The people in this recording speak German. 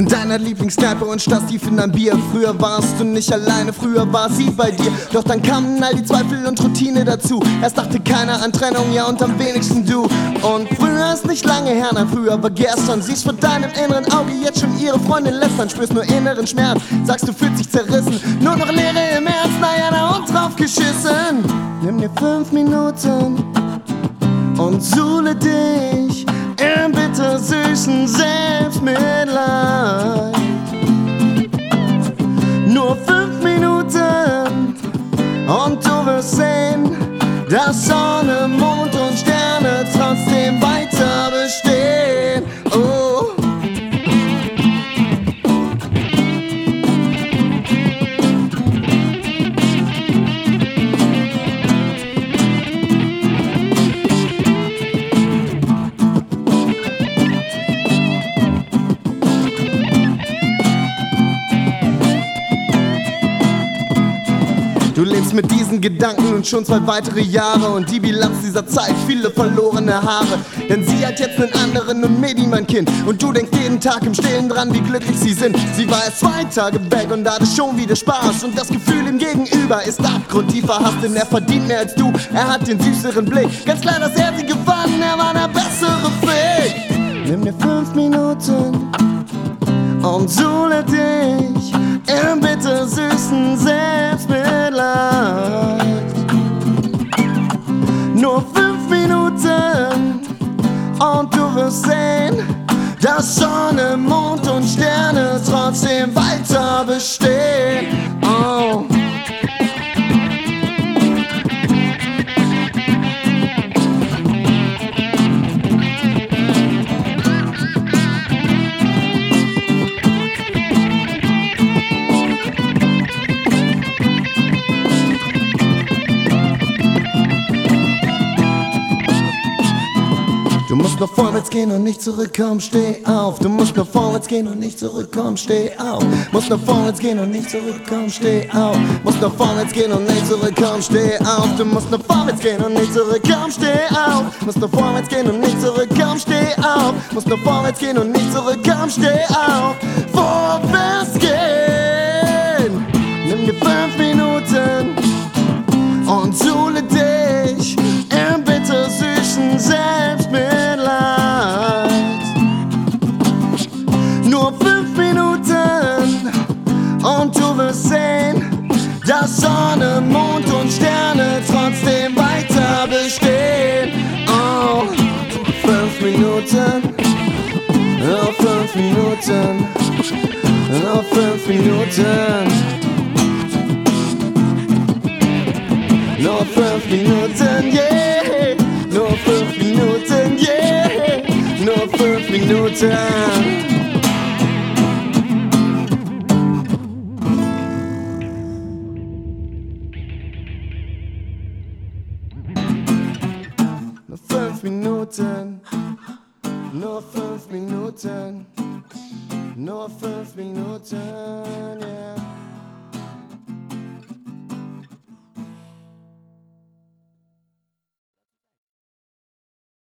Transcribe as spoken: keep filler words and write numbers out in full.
in deiner Lieblingskneipe und starrst tief in dein Bier. Früher warst du nicht alleine, früher war sie bei dir. Doch dann kamen all die Zweifel und Routine dazu. Erst dachte keiner an Trennung, ja und am wenigsten du. Und früher ist nicht lange her, nein, früher war gestern. Siehst vor deinem inneren Auge jetzt schon ihre Freundin lästern. Spürst nur inneren Schmerz, sagst du fühlst dich zerrissen. Nur noch Leere im Herz, naja, na und drauf geschissen. Nimm dir fünf Minuten und suhle dich im bittersüßen Selbstmitleid. Nur fünf Minuten und du wirst sehen, dass Sonne, Mond und Sterne trotzdem weiter bestehen. Oh. Du lebst mit diesen Gedanken nun schon zwei weitere Jahre und die Bilanz dieser Zeit, viele verlorene Haare. Denn sie hat jetzt einen anderen und Medi mein Kind. Und du denkst jeden Tag im Stillen dran, wie glücklich sie sind. Sie war erst zwei Tage weg und hatte schon wieder Spaß. Und das Gefühl ihm gegenüber ist abgrundtief verhasst, denn er verdient mehr als du. Er hat den süßeren Blick, ganz klar, dass er sie gewann, er war der bessere Fick. Nimm dir fünf Minuten und suhle dich im bittersüßen Selbstmitleid. Nur fünf Minuten und du wirst sehen, dass Sonne, Mond und Sterne trotzdem weiter bestehen. Oh. Du musst nur vorwärts gehen und nicht zurückkommen, steh auf. Du musst nur vorwärts gehen und nicht zurückkommen, steh auf. Musst nur vorwärts gehen und nicht zurückkommen, steh auf. Musst nur vorwärts gehen und nicht zurückkommen, steh auf. Du musst nur vorwärts gehen und nicht zurückkommen, steh auf. Musst nur vorwärts gehen und nicht zurückkommen, steh auf. Musst nur vorwärts gehen und nicht zurückkommen, steh auf. Vorwärts gehen. Nimm dir fünf Minuten und suhle dich im bittersüßen Selbstmitleid. Nur fünf Minuten und du wirst sehen, dass Sonne, Mond und Sterne trotzdem weiter bestehen. Oh, fünf Minuten, oh, fünf Minuten, oh, fünf Minuten. Nur fünf Minuten, yeah. Nur fünf Minuten, yeah. Nur fünf Minuten. Nur fünf Minuten. Nur fünf Minuten. Nur fünf Minuten, yeah.